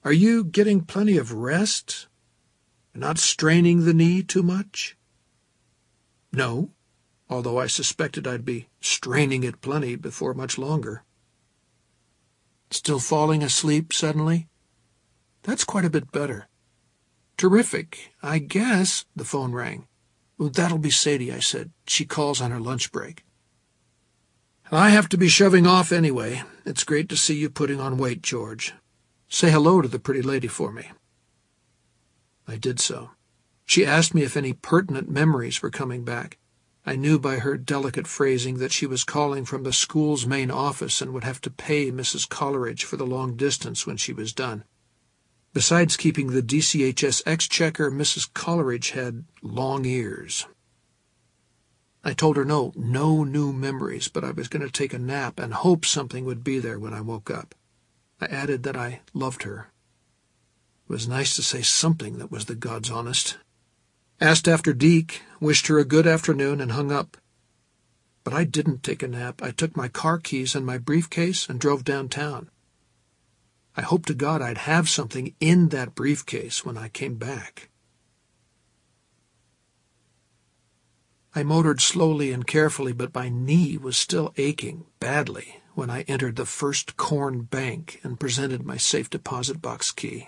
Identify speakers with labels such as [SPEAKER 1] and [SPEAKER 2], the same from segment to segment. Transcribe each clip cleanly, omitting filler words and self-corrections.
[SPEAKER 1] Are you getting plenty of rest? Not straining the knee too much?" "No, although I suspected I'd be straining it plenty before much longer." "Still falling asleep suddenly?" "That's quite a bit better." "Terrific. I guess—" The phone rang. "That'll be Sadie," I said. "She calls on her lunch break." "I have to be shoving off anyway. It's great to see you putting on weight, George. Say hello to the pretty lady for me." I did so. She asked me if any pertinent memories were coming back. I knew by her delicate phrasing that she was calling from the school's main office and would have to pay Mrs. Coleridge for the long distance when she was done. Besides keeping the DCHS exchequer, Mrs. Coleridge had long ears. I told her no new memories, but I was going to take a nap and hope something would be there when I woke up. I added that I loved her. It was nice to say something that was the God's honest. Asked after Deke, wished her a good afternoon, and hung up. But I didn't take a nap. I took my car keys and my briefcase and drove downtown. I hoped to God I'd have something in that briefcase when I came back. I motored slowly and carefully, but my knee was still aching badly when I entered the First Corn Bank and presented my safe deposit box key.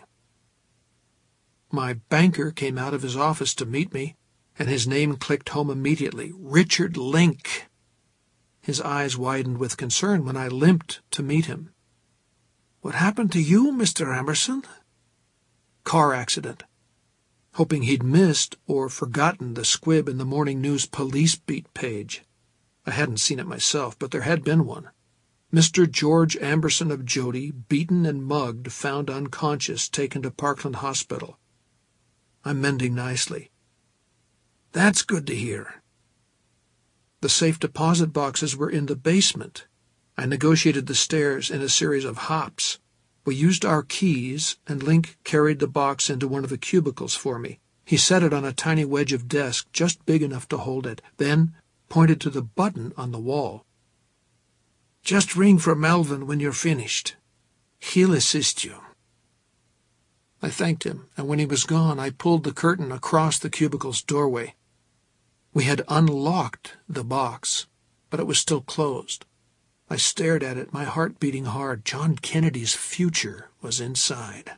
[SPEAKER 1] My banker came out of his office to meet me, and his name clicked home immediately: Richard Link. His eyes widened with concern when I limped to meet him. "What happened to you, Mr. Amberson?" "Car accident." Hoping he'd missed or forgotten the squib in the Morning News police beat page. I hadn't seen it myself, but there had been one. Mr. George Amberson of Jody, beaten and mugged, found unconscious, taken to Parkland Hospital. I'm mending nicely. "That's good to hear." The safe deposit boxes were in the basement. I negotiated the stairs in a series of hops. We used our keys, and Link carried the box into one of the cubicles for me. He set it on a tiny wedge of desk, just big enough to hold it, then pointed to the button on the wall. "Just ring for Melvin when you're finished. He'll assist you." I thanked him, and when he was gone, I pulled the curtain across the cubicle's doorway. We had unlocked the box, but it was still closed. I stared at it, my heart beating hard. John Kennedy's future was inside.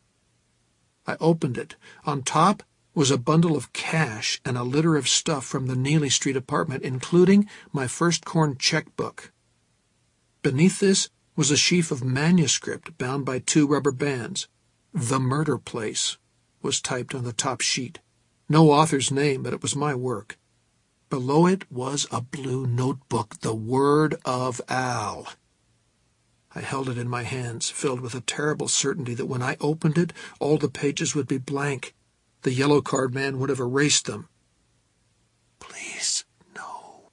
[SPEAKER 1] I opened it. On top was a bundle of cash and a litter of stuff from the Neely Street apartment, including my First Corn checkbook. Beneath this was a sheaf of manuscript bound by 2 rubber bands. "The Murder Place" was typed on the top sheet. No author's name, but it was my work. Below it was a blue notebook, the Word of Al. I held it in my hands, filled with a terrible certainty that when I opened it, all the pages would be blank. The yellow card man would have erased them. Please, no.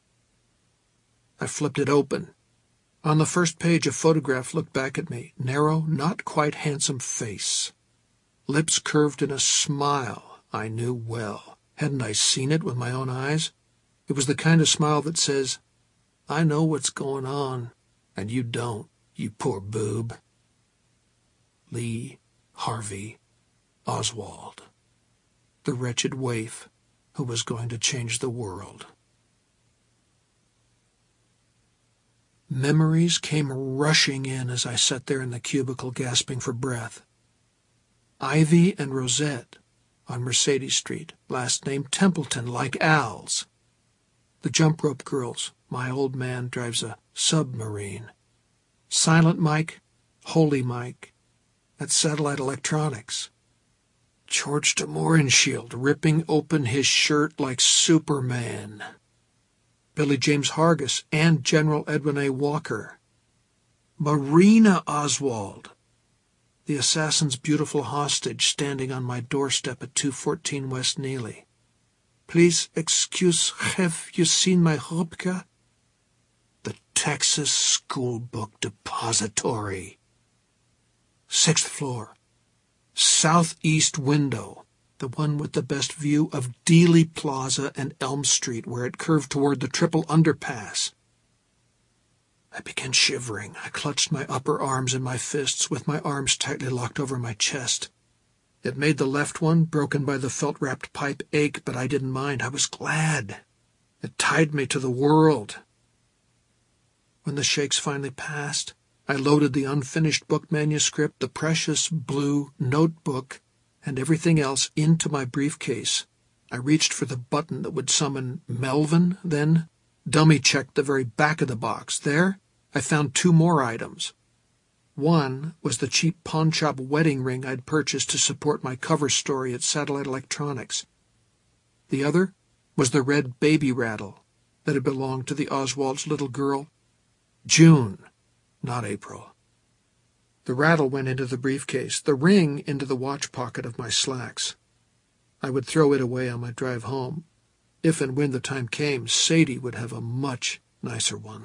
[SPEAKER 1] I flipped it open. On the first page, a photograph looked back at me. Narrow, not quite handsome face. Lips curved in a smile I knew well. Hadn't I seen it with my own eyes? It was the kind of smile that says, "I know what's going on, and you don't, you poor boob." Lee Harvey Oswald. The wretched waif who was going to change the world. Memories came rushing in as I sat there in the cubicle gasping for breath. Ivy and Rosette on Mercedes Street, last name Templeton, like Al's. The Jump Rope Girls, my old man drives a submarine. Silent Mike, Holy Mike, at Satellite Electronics. George de Mohrenschildt ripping open his shirt like Superman. Billy James Hargis and General Edwin A. Walker. Marina Oswald, the assassin's beautiful hostage standing on my doorstep at 214 West Neely. "Please excuse, have you seen my Rupka?" The Texas School Book Depository. 6th floor. Southeast window. The one with the best view of Dealey Plaza and Elm Street, where it curved toward the triple underpass. I began shivering. I clutched my upper arms in my fists, with my arms tightly locked over my chest. It made the left one, broken by the felt-wrapped pipe, ache, but I didn't mind. I was glad. It tied me to the world. When the shakes finally passed, I loaded the unfinished book manuscript, the precious blue notebook, and everything else into my briefcase. I reached for the button that would summon Melvin, then dummy-checked the very back of the box. There, I found 2 more items. One was the cheap pawnshop wedding ring I'd purchased to support my cover story at Satellite Electronics. The other was the red baby rattle that had belonged to the Oswald's little girl. June, not April. The rattle went into the briefcase, the ring into the watch pocket of my slacks. I would throw it away on my drive home. If and when the time came, Sadie would have a much nicer one.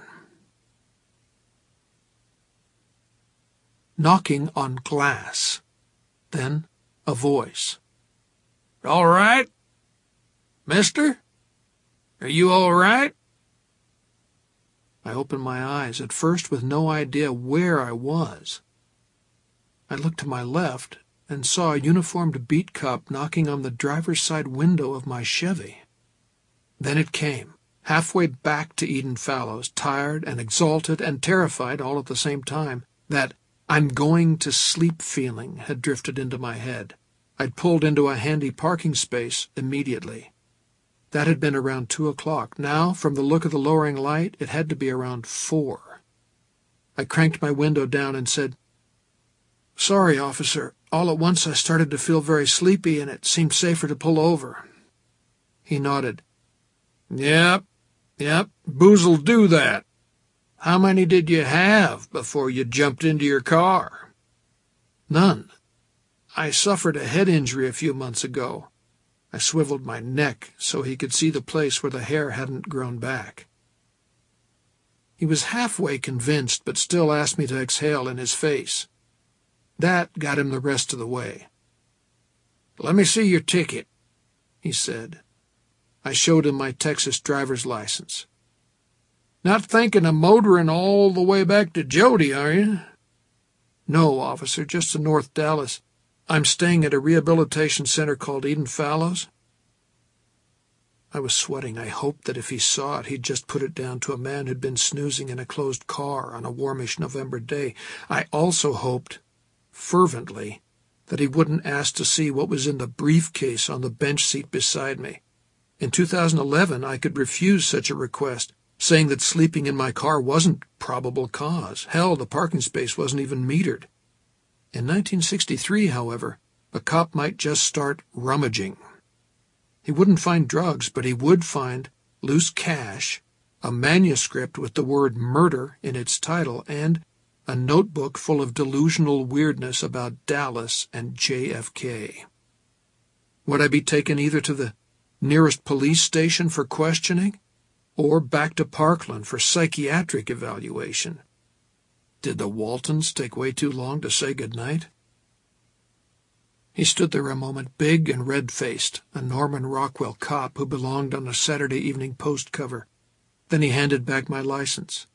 [SPEAKER 1] Knocking on glass. Then a voice. "All right? Mister? Are you all right?" I opened my eyes, at first with no idea where I was. I looked to my left and saw a uniformed beat cop knocking on the driver's side window of my Chevy. Then it came, halfway back to Eden Fallows, tired and exalted and terrified all at the same time. That "I'm going to sleep" feeling had drifted into my head. I'd pulled into a handy parking space immediately. That had been around 2 o'clock. Now, from the look of the lowering light, it had to be around 4. I cranked my window down and said, "Sorry, officer. All at once I started to feel very sleepy, and it seemed safer to pull over." He nodded. Yep, booz'll do that. How many did you have before you jumped into your car?" "None. I suffered a head injury a few months ago." I swiveled my neck so he could see the place where the hair hadn't grown back. He was halfway convinced, but still asked me to exhale in his face. That got him the rest of the way. "Let me see your ticket," he said. I showed him my Texas driver's license. "Not thinking of motoring all the way back to Jody, are you?" "No, officer, just to North Dallas. I'm staying at a rehabilitation center called Eden Fallows." I was sweating. I hoped that if he saw it, he'd just put it down to a man who'd been snoozing in a closed car on a warmish November day. I also hoped, fervently, that he wouldn't ask to see what was in the briefcase on the bench seat beside me. In 2011, I could refuse such a request, saying that sleeping in my car wasn't probable cause. Hell, the parking space wasn't even metered. In 1963, however, a cop might just start rummaging. He wouldn't find drugs, but he would find loose cash, a manuscript with the word murder in its title, and a notebook full of delusional weirdness about Dallas and JFK. Would I be taken either to the nearest police station for questioning, or back to Parkland for psychiatric evaluation? Did the Waltons take way too long to say goodnight? He stood there a moment, big and red-faced, a Norman Rockwell cop who belonged on a Saturday Evening Post cover. Then he handed back my license.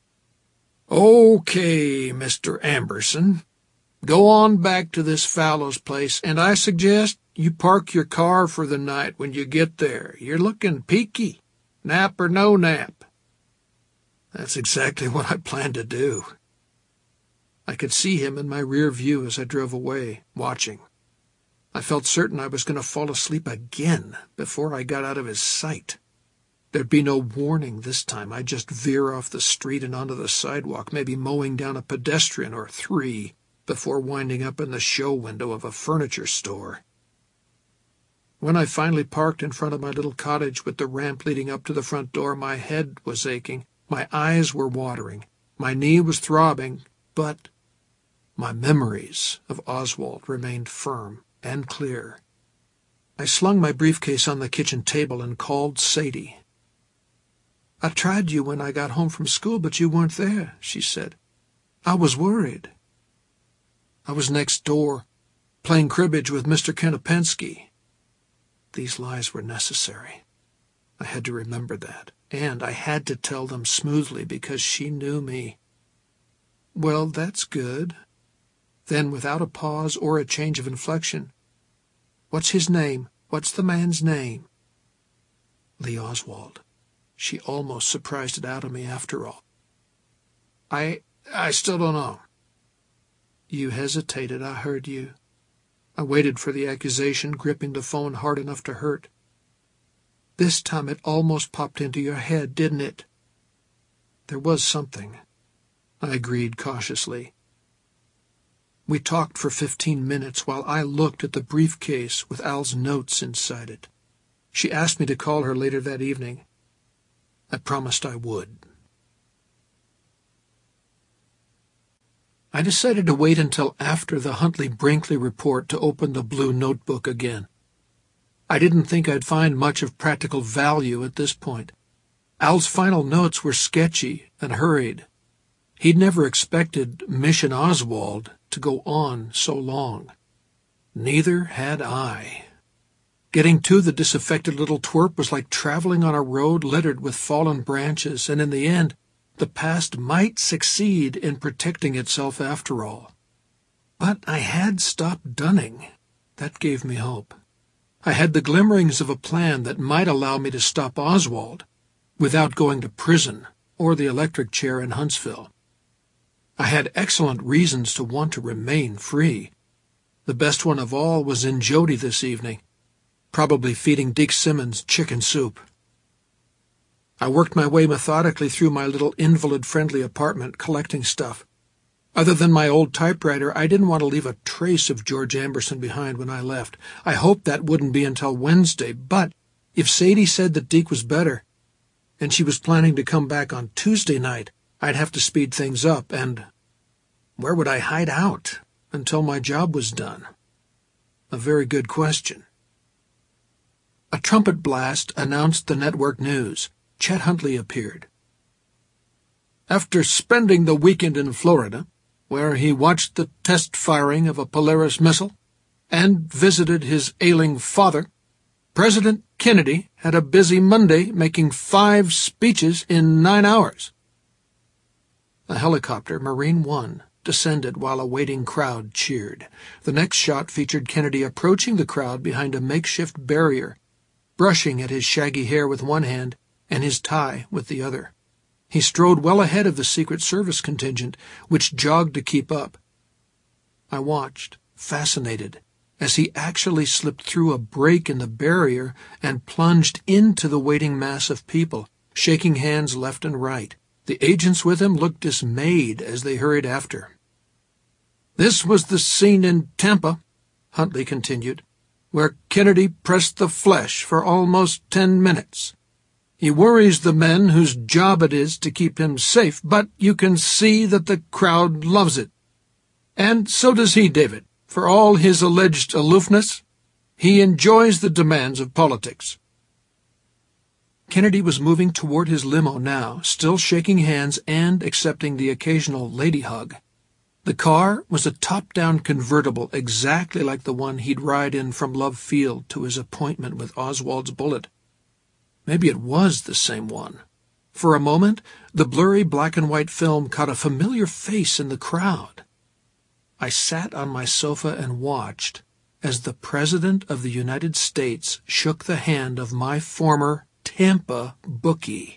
[SPEAKER 1] "Okay, Mr. Amberson, go on back to this Fallows place, and I suggest you park your car for the night when you get there. You're looking peaky, nap or no nap." That's exactly what I planned to do. I could see him in my rear view as I drove away, watching. I felt certain I was going to fall asleep again before I got out of his sight. There'd be no warning this time. I'd just veer off the street and onto the sidewalk, maybe mowing down a pedestrian or 3 before winding up in the show window of a furniture store. When I finally parked in front of my little cottage with the ramp leading up to the front door, my head was aching, my eyes were watering, my knee was throbbing, but my memories of Oswald remained firm and clear. I slung my briefcase on the kitchen table and called Sadie. "I tried you when I got home from school, but you weren't there," she said. "I was worried." I was next door, playing cribbage with Mr. Konopensky. These lies were necessary. I had to remember that. and I had to tell them smoothly because she knew me. "Well, that's good." Then, without a pause or a change of inflection, "What's his name? What's the man's name?" Lee Oswald. She almost surprised it out of me after all. I still don't know." "You hesitated. I heard you." I waited for the accusation, gripping the phone hard enough to hurt. "This time it almost popped into your head, didn't it?" "There was something," I agreed cautiously. We talked for 15 minutes while I looked at the briefcase with Al's notes inside it. She asked me to call her later that evening. I promised I would. I decided to wait until after the Huntley-Brinkley report to open the blue notebook again. I didn't think I'd find much of practical value at this point. Al's final notes were sketchy and hurried. He'd never expected Mission Oswald to go on so long. Neither had I. Getting to the disaffected little twerp was like traveling on a road littered with fallen branches, and in the end, the past might succeed in protecting itself after all. But I had stopped dunning. That gave me hope. I had the glimmerings of a plan that might allow me to stop Oswald without going to prison or the electric chair in Huntsville. I had excellent reasons to want to remain free. The best one of all was in Jody this evening, probably feeding Deke Simmons chicken soup. I worked my way methodically through my little invalid-friendly apartment, collecting stuff. Other than my old typewriter, I didn't want to leave a trace of George Amberson behind when I left. I hoped that wouldn't be until Wednesday, but if Sadie said that Deke was better, and she was planning to come back on Tuesday night, I'd have to speed things up, and where would I hide out until my job was done? A very good question. A trumpet blast announced the network news. Chet Huntley appeared. After spending the weekend in Florida, where he watched the test firing of a Polaris missile and visited his ailing father, President Kennedy had a busy Monday, making 5 speeches in 9 hours. A helicopter, Marine One, descended while a waiting crowd cheered. The next shot featured Kennedy approaching the crowd behind a makeshift barrier, brushing at his shaggy hair with one hand and his tie with the other. He strode well ahead of the Secret Service contingent, which jogged to keep up. I watched, fascinated, as he actually slipped through a break in the barrier and plunged into the waiting mass of people, shaking hands left and right. The agents with him looked dismayed as they hurried after. "This was the scene in Tampa," Huntley continued, "where Kennedy pressed the flesh for almost 10 minutes. He worries the men whose job it is to keep him safe, but you can see that the crowd loves it. And so does he, David. For all his alleged aloofness, he enjoys the demands of politics." Kennedy was moving toward his limo now, still shaking hands and accepting the occasional lady hug. The car was a top-down convertible, exactly like the one he'd ride in from Love Field to his appointment with Oswald's bullet. Maybe it was the same one. For a moment, the blurry black-and-white film caught a familiar face in the crowd. I sat on my sofa and watched as the President of the United States shook the hand of my former Tampa bookie.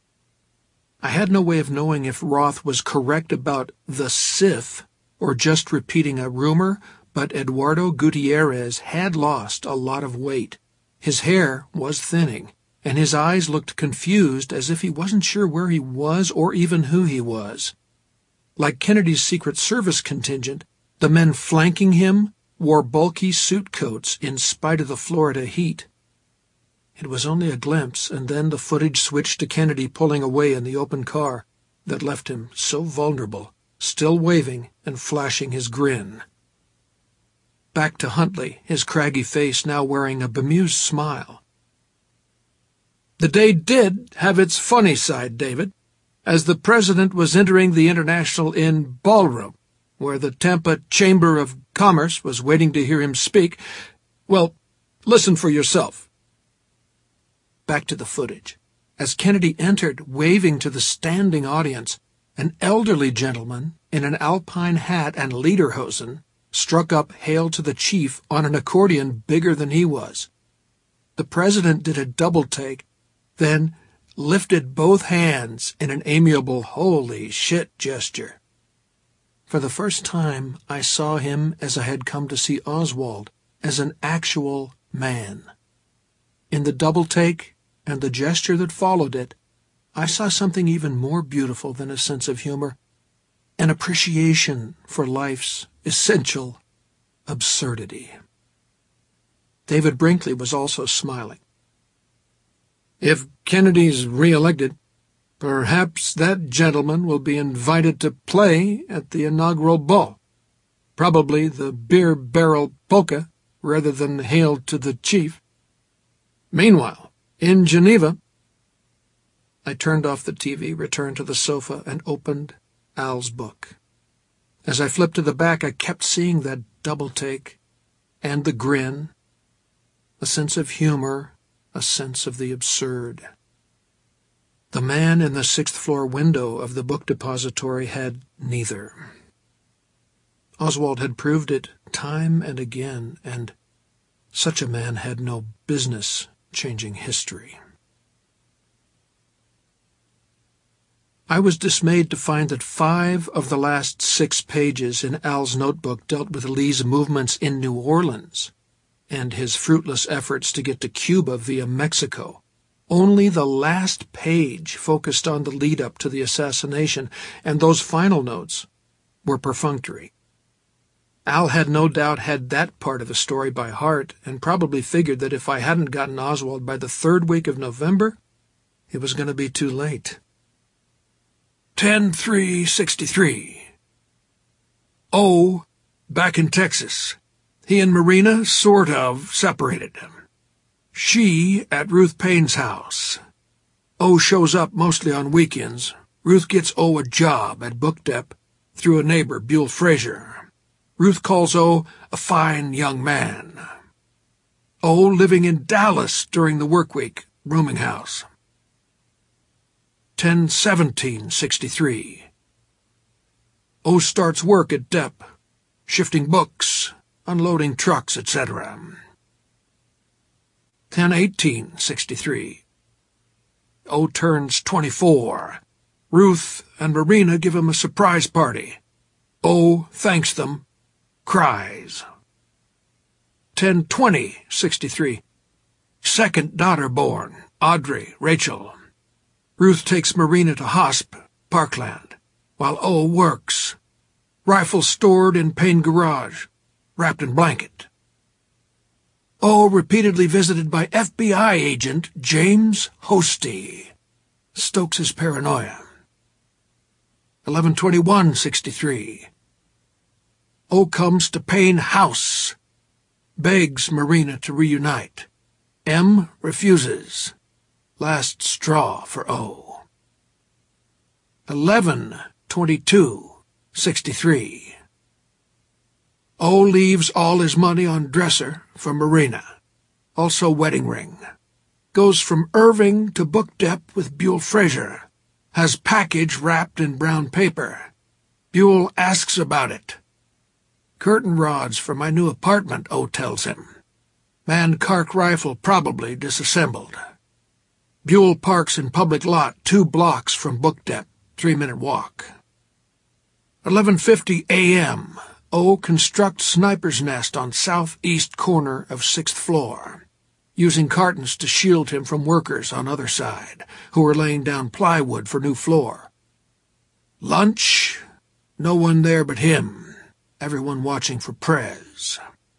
[SPEAKER 1] I had no way of knowing if Roth was correct about the Sith or just repeating a rumor, but Eduardo Gutierrez had lost a lot of weight. His hair was thinning, and his eyes looked confused, as if he wasn't sure where he was or even who he was. Like Kennedy's Secret Service contingent, the men flanking him wore bulky suit coats in spite of the Florida heat. It was only a glimpse, and then the footage switched to Kennedy pulling away in the open car that left him so vulnerable, still waving and flashing his grin. Back to Huntley, his craggy face now wearing a bemused smile. "The day did have its funny side, David, as the President was entering the International Inn ballroom, where the Tampa Chamber of Commerce was waiting to hear him speak. Well, listen for yourself." Back to the footage. As Kennedy entered, waving to the standing audience, an elderly gentleman in an alpine hat and lederhosen struck up "Hail to the Chief" on an accordion bigger than he was. The president did a double-take, then lifted both hands in an amiable "holy shit" gesture. For the first time, I saw him as I had come to see Oswald, as an actual man. In the double-take and the gesture that followed it, I saw something even more beautiful than a sense of humor, an appreciation for life's essential absurdity. David Brinkley was also smiling. "If Kennedy's re-elected, perhaps that gentleman will be invited to play at the inaugural ball. Probably the beer barrel polka rather than Hail to the Chief. Meanwhile, in Geneva—" I turned off the TV, returned to the sofa, and opened Al's book. As I flipped to the back, I kept seeing that double-take and the grin, a sense of humor, a sense of the absurd. The man in the sixth-floor window of the book depository had neither. Oswald had proved it time and again, and such a man had no business changing history. I was dismayed to find that 5 of the last 6 pages in Al's notebook dealt with Lee's movements in New Orleans and his fruitless efforts to get to Cuba via Mexico. Only the last page focused on the lead-up to the assassination, and those final notes were perfunctory. Al had no doubt had that part of the story by heart, and probably figured that if I hadn't gotten Oswald by the 3rd week of November, it was going to be too late. 10/3/63. O, back in Texas. He and Marina sort of separated. She at Ruth Payne's house. O shows up mostly on weekends. Ruth gets O a job at Book Dep through a neighbor, Buell Frazier. Ruth calls O a fine young man. O living in Dallas during the work week, rooming house. 10/17/63. O starts work at Dep, shifting books, unloading trucks, etc. 10/18/63. O turns 24. Ruth and Marina give him a surprise party. O thanks them, cries. 10/20/63. Second daughter born, Audrey, Rachel. Ruth takes Marina to Hosp, Parkland, while O works. Rifle stored in Payne garage, wrapped in blanket. O repeatedly visited by FBI agent James Hosty. Stokes his paranoia. 11/21/63. O comes to Payne house. Begs Marina to reunite. M refuses. Last straw for O. 11/22/63. O leaves all his money on dresser for Marina, also wedding ring. Goes from Irving to Book Dep with Buell Frazier. Has package wrapped in brown paper. Buell asks about it. Curtain rods for my new apartment, O tells him. Man-Kark rifle probably disassembled. Buell parks in public lot 2 blocks from Book Dep, 3-minute walk. 11:50 a.m. O constructs sniper's nest on southeast corner of 6th floor, using cartons to shield him from workers on other side, who are laying down plywood for new floor. Lunch, no one there but him, everyone watching for Prez.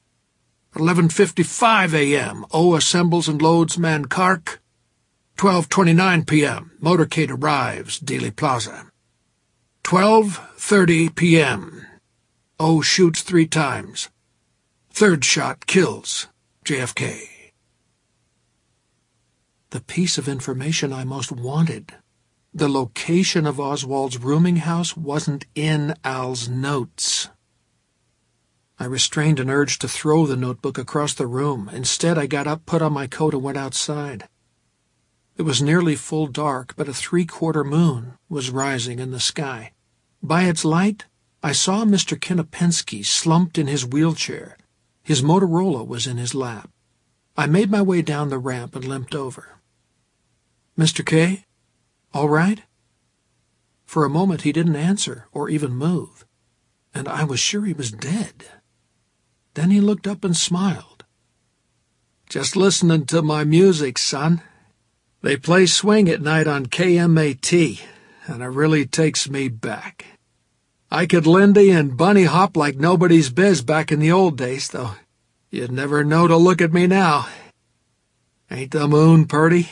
[SPEAKER 1] 11:55 a.m. O assembles and loads Man-Kark. 12:29 p.m. Motorcade arrives, Dealey Plaza. 12:30 p.m. O shoots 3 times. 3rd shot kills JFK. The piece of information I most wanted, the location of Oswald's rooming house, wasn't in Al's notes. I restrained an urge to throw the notebook across the room. Instead, I got up, put on my coat, and went outside. It It was nearly full dark, but a three-quarter moon was rising in the sky. By its light, I saw Mr. Kinopensky slumped in his wheelchair. His Motorola was in his lap. I made my way down the ramp and limped over. "Mr. K? All right?" For a moment he didn't answer or even move, and I was sure he was dead. Then he looked up and smiled. "Just listening to my music, son. They play swing at night on KMAT, and it really takes me back. I could Lindy and bunny hop like nobody's biz back in the old days, though you'd never know to look at me now. Ain't the moon purty?"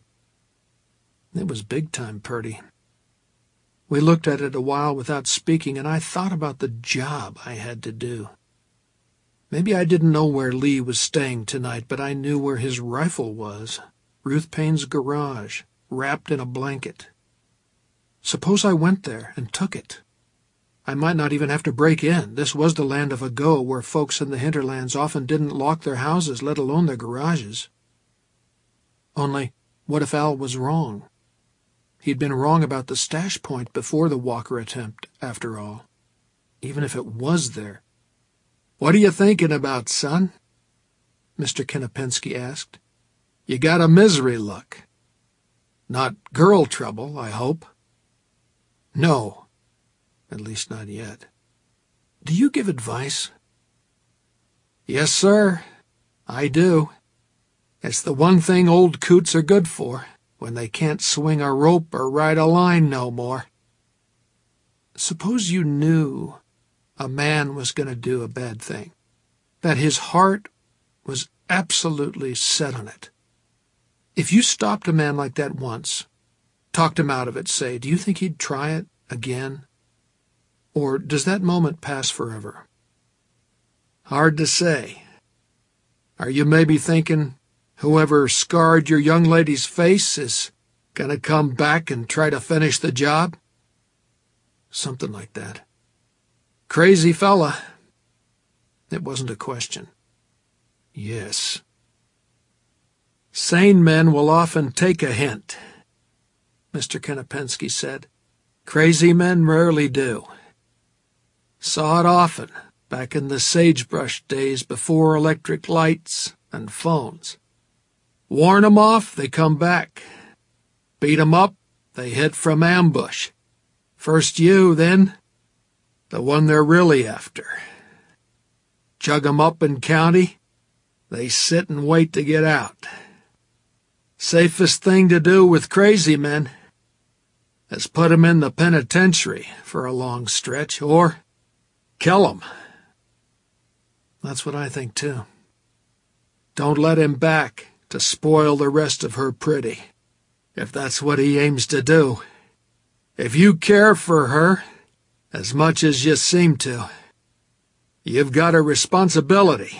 [SPEAKER 1] It was big-time purty. We looked at it a while without speaking, and I thought about the job I had to do. Maybe I didn't know where Lee was staying tonight, but I knew where his rifle was. Ruth Payne's garage, wrapped in a blanket. Suppose I went there and took it. I might not even have to break in. This was the land of ago, where folks in the hinterlands often didn't lock their houses, let alone their garages. Only, what if Al was wrong? He'd been wrong about the stash point before the Walker attempt, after all. Even if it was there. "What are you thinking about, son?" Mr. Kinopensky asked. "You got a misery look. Not girl trouble, I hope?" "No. At least not yet. Do you give advice?" "Yes, sir. I do. It's the one thing old coots are good for, when they can't swing a rope or ride a line no more." Suppose you knew a man was going to do a bad thing, that his heart was absolutely set on it. If you stopped a man like that once, talked him out of it, say, do you think he'd try it again? Or does that moment pass forever? Hard to say. Are you maybe thinking whoever scarred your young lady's face is going to come back and try to finish the job? Something like that. Crazy fella. It wasn't a question. Yes. Sane men will often take a hint, Mr. Kinopensky said. Crazy men rarely do. Saw it often back in the sagebrush days before electric lights and phones. Warn 'em off, they come back. Beat 'em up, they hit from ambush. First you, then the one they're really after. Chug 'em up in county, they sit and wait to get out. Safest thing to do with crazy men is put 'em in the penitentiary for a long stretch, or kill 'em. That's what I think, too. Don't let him back to spoil the rest of her pretty, if that's what he aims to do. If you care for her as much as you seem to, you've got a responsibility.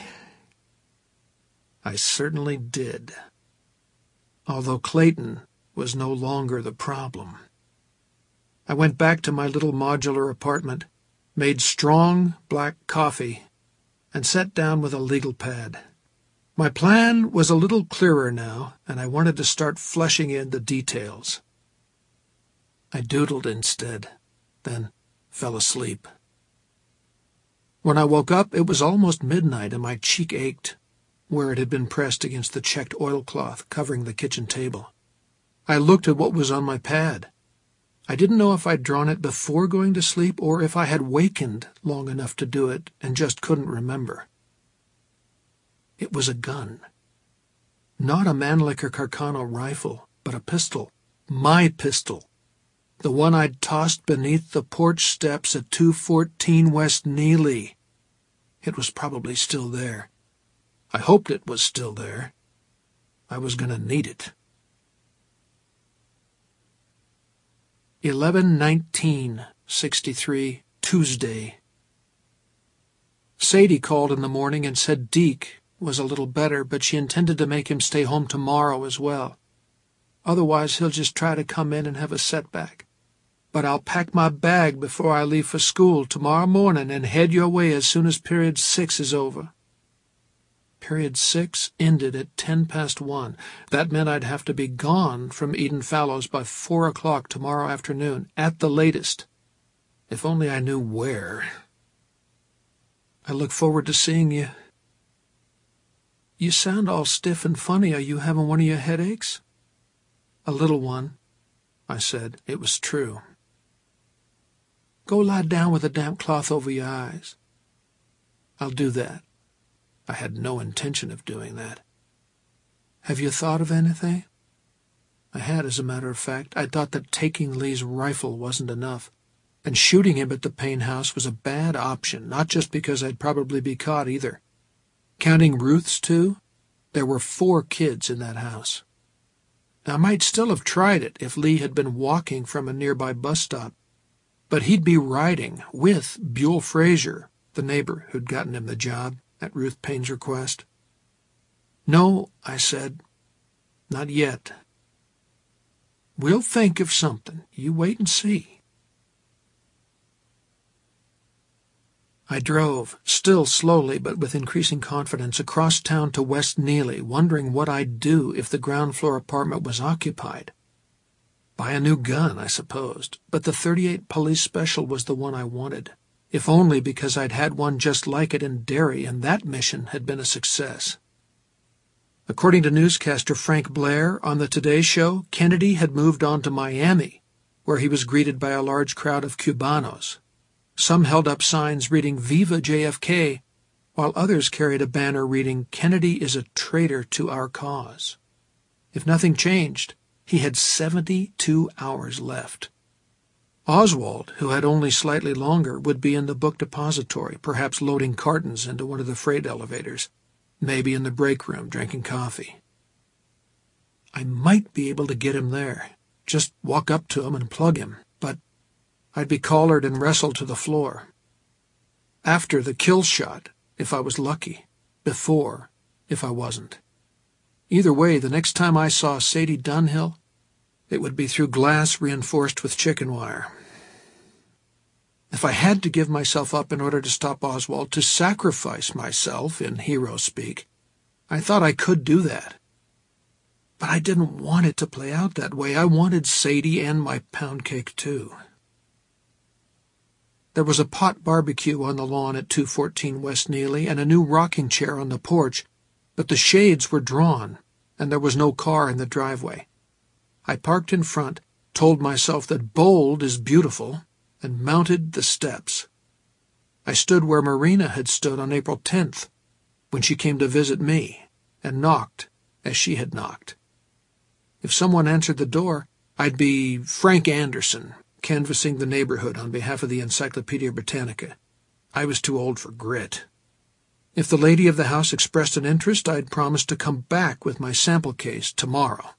[SPEAKER 1] I certainly did. Although Clayton was no longer the problem. I went back to my little modular apartment, made strong black coffee, and sat down with a legal pad. My plan was a little clearer now, and I wanted to start fleshing in the details. I doodled instead, then fell asleep. When I woke up, it was almost midnight, and my cheek ached where it had been pressed against the checked oilcloth covering the kitchen table. I looked at what was on my pad. I didn't know if I'd drawn it before going to sleep or if I had wakened long enough to do it and just couldn't remember. It was a gun. Not a Mannlicher Carcano rifle, but a pistol. My pistol. The one I'd tossed beneath the porch steps at 214 West Neely. It was probably still there. I hoped it was still there. I was going to need it. 11/19/63, Tuesday. Sadie called in the morning and said Deke was a little better, but she intended to make him stay home tomorrow as well. Otherwise, he'll just try to come in and have a setback. But I'll pack my bag before I leave for school tomorrow morning and head your way as soon as period 6 is over. Period 6 ended at 1:10. That meant I'd have to be gone from Eden Fallows by 4 o'clock tomorrow afternoon, at the latest. If only I knew where. I look forward to seeing you. You sound all stiff and funny. Are you having one of your headaches? A little one, I said. It was true. Go lie down with a damp cloth over your eyes. I'll do that. I had no intention of doing that. Have you thought of anything? I had, as a matter of fact. I thought that taking Lee's rifle wasn't enough, and shooting him at the Payne house was a bad option, not just because I'd probably be caught either. Counting Ruth's too, there were 4 kids in that house. I might still have tried it if Lee had been walking from a nearby bus stop, but he'd be riding with Buell Frazier, the neighbor who'd gotten him the job, at Ruth Payne's request. No, I said, not yet. We'll think of something. You wait and see. I drove, still slowly but with increasing confidence, across town to West Neely, wondering what I'd do if the ground-floor apartment was occupied. Buy a new gun, I supposed, but the .38 Police Special was the one I wanted, if only because I'd had one just like it in Derry, and that mission had been a success. According to newscaster Frank Blair on the Today Show, Kennedy had moved on to Miami, where he was greeted by a large crowd of Cubanos. Some held up signs reading "Viva JFK," while others carried a banner reading "Kennedy is a traitor to our cause." If nothing changed, he had 72 hours left. Oswald, who had only slightly longer, would be in the book depository, perhaps loading cartons into one of the freight elevators, maybe in the break room drinking coffee. I might be able to get him there, just walk up to him and plug him, but I'd be collared and wrestled to the floor. After the kill shot, if I was lucky. Before, if I wasn't. Either way, the next time I saw Sadie Dunhill, it would be through glass reinforced with chicken wire. If I had to give myself up in order to stop Oswald, to sacrifice myself, in hero speak, I thought I could do that. But I didn't want it to play out that way. I wanted Sadie and my pound cake, too. There was a pot barbecue on the lawn at 214 West Neely and a new rocking chair on the porch, but the shades were drawn, and there was no car in the driveway. I parked in front, told myself that bold is beautiful, and mounted the steps. I stood where Marina had stood on April 10th, when she came to visit me, and knocked as she had knocked. If someone answered the door, I'd be Frank Anderson, canvassing the neighborhood on behalf of the Encyclopedia Britannica. I was too old for grit. If the lady of the house expressed an interest, I'd promised to come back with my sample case tomorrow.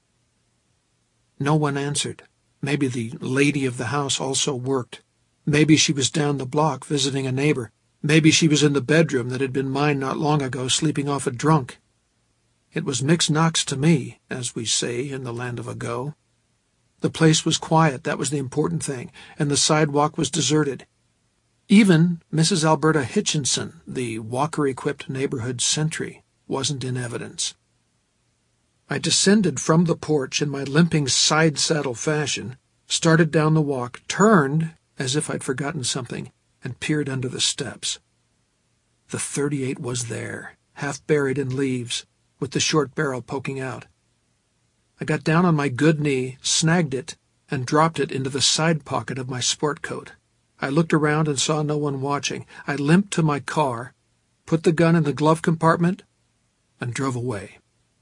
[SPEAKER 1] No one answered. Maybe the lady of the house also worked. Maybe she was down the block visiting a neighbor. Maybe she was in the bedroom that had been mine not long ago, sleeping off a drunk. It was Mix Knox to me, as we say in the land of ago. The place was quiet, that was the important thing, and the sidewalk was deserted. Even Mrs. Alberta Hitchinson, the walker-equipped neighborhood sentry, wasn't in evidence. I descended from the porch in my limping side-saddle fashion, started down the walk, turned as if I'd forgotten something, and peered under the steps. The .38 was there, half buried in leaves, with the short barrel poking out. I got down on my good knee, snagged it, and dropped it into the side pocket of my sport coat. I looked around and saw no one watching. I limped to my car, put the gun in the glove compartment, and drove away.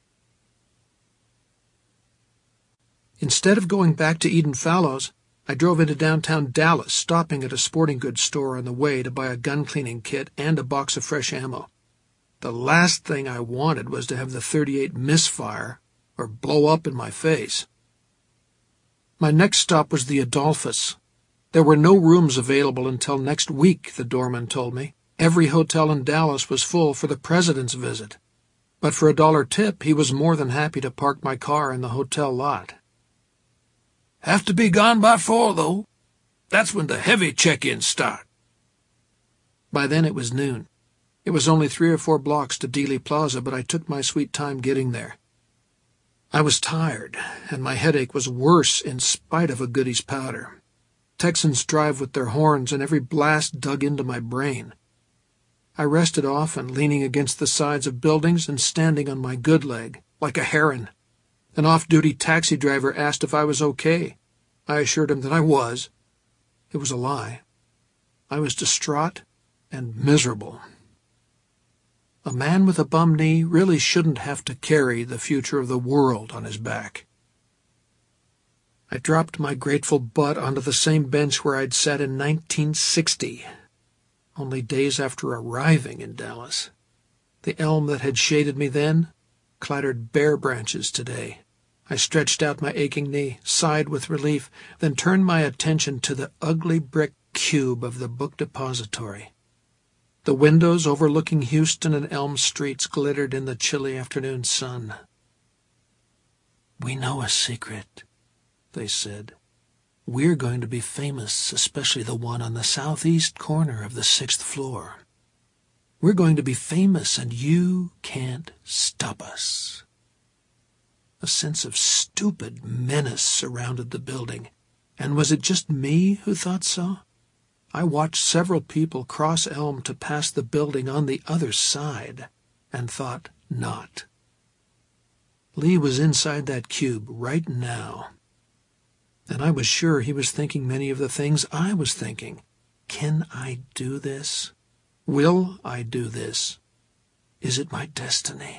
[SPEAKER 1] Instead of going back to Eden Fallows, I drove into downtown Dallas, stopping at a sporting goods store on the way to buy a gun-cleaning kit and a box of fresh ammo. The last thing I wanted was to have the .38 misfire or blow up in my face. My next stop was the Adolphus. There were no rooms available until next week, the doorman told me. Every hotel in Dallas was full for the president's visit. But for $1 tip, he was more than happy to park my car in the hotel lot. Have to be gone by 4, though. That's when the heavy check-ins start. By then it was noon. It was only 3 or 4 blocks to Dealey Plaza, but I took my sweet time getting there. I was tired, and my headache was worse in spite of a Goody's powder. Texans drive with their horns, and every blast dug into my brain. I rested often, leaning against the sides of buildings and standing on my good leg, like a heron. An off-duty taxi driver asked if I was okay. I assured him that I was. It was a lie. I was distraught and miserable. A man with a bum knee really shouldn't have to carry the future of the world on his back. I dropped my grateful butt onto the same bench where I'd sat in 1960, only days after arriving in Dallas. The elm that had shaded me then clattered bare branches today. I stretched out my aching knee, sighed with relief, then turned my attention to the ugly brick cube of the book depository. The windows overlooking Houston and Elm Streets glittered in the chilly afternoon sun. "We know a secret," they said. "We're going to be famous, especially the one on the southeast corner of the 6th floor. We're going to be famous, and you can't stop us." A sense of stupid menace surrounded the building, and was it just me who thought so? I watched several people cross Elm to pass the building on the other side, and thought not. Lee was inside that cube right now, and I was sure he was thinking many of the things I was thinking. Can I do this? Will I do this? Is it my destiny?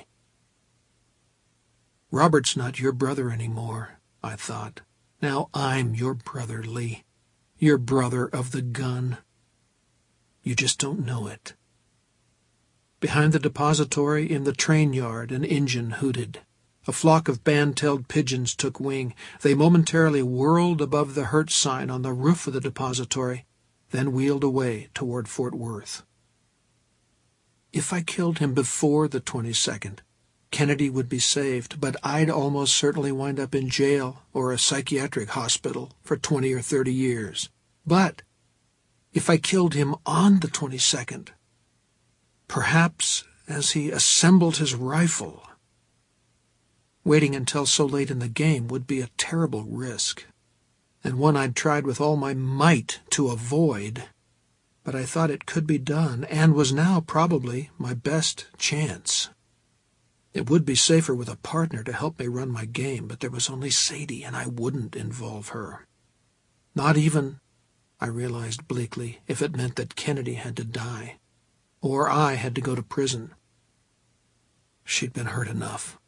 [SPEAKER 1] Robert's not your brother anymore, I thought. Now I'm your brother, Lee. Your brother of the gun. You just don't know it. Behind the depository, in the train yard, an engine hooted. A flock of band-tailed pigeons took wing. They momentarily whirled above the Hertz sign on the roof of the depository, then wheeled away toward Fort Worth. If I killed him before the 22nd, Kennedy would be saved, but I'd almost certainly wind up in jail or a psychiatric hospital for 20 or 30 years. But if I killed him on the 22nd, perhaps as he assembled his rifle, waiting until so late in the game would be a terrible risk, and one I'd tried with all my might to avoid, but I thought it could be done, and was now probably my best chance. It would be safer with a partner to help me run my game, but there was only Sadie, and I wouldn't involve her. Not even, I realized bleakly, if it meant that Kennedy had to die, or I had to go to prison. She'd been hurt enough.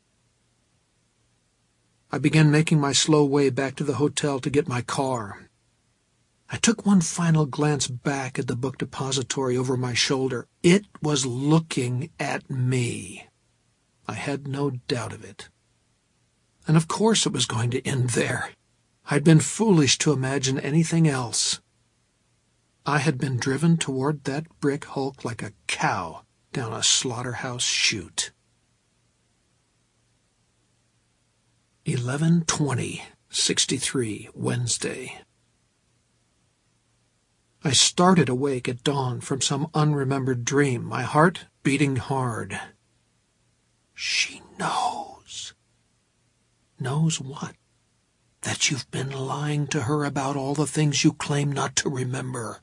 [SPEAKER 1] I began making my slow way back to the hotel to get my car. I took one final glance back at the book depository over my shoulder. It was looking at me. I had no doubt of it. And of course it was going to end there. I'd been foolish to imagine anything else. I had been driven toward that brick hulk like a cow down a slaughterhouse chute. 11/20/63, Wednesday. I started awake at dawn from some unremembered dream, my heart beating hard. She knows. Knows what? That you've been lying to her about all the things you claim not to remember.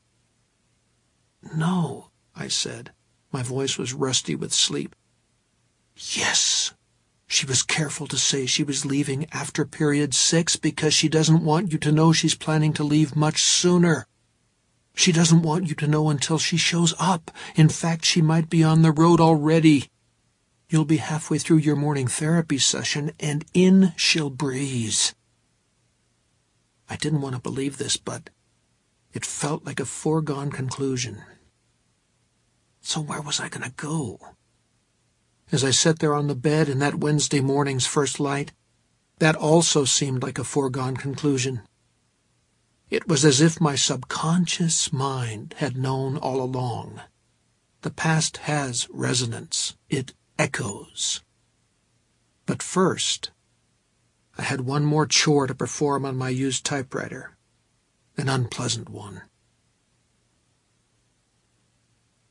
[SPEAKER 1] No, I said. My voice was rusty with sleep. Yes. She was careful to say she was leaving after period 6 because she doesn't want you to know she's planning to leave much sooner. She doesn't want you to know until she shows up. In fact, she might be on the road already. You'll be halfway through your morning therapy session, and in she'll breeze. I didn't want to believe this, but it felt like a foregone conclusion. So where was I going to go? As I sat there on the bed in that Wednesday morning's first light, that also seemed like a foregone conclusion. It was as if my subconscious mind had known all along. The past has resonance. It echoes. But first, I had one more chore to perform on my used typewriter, an unpleasant one.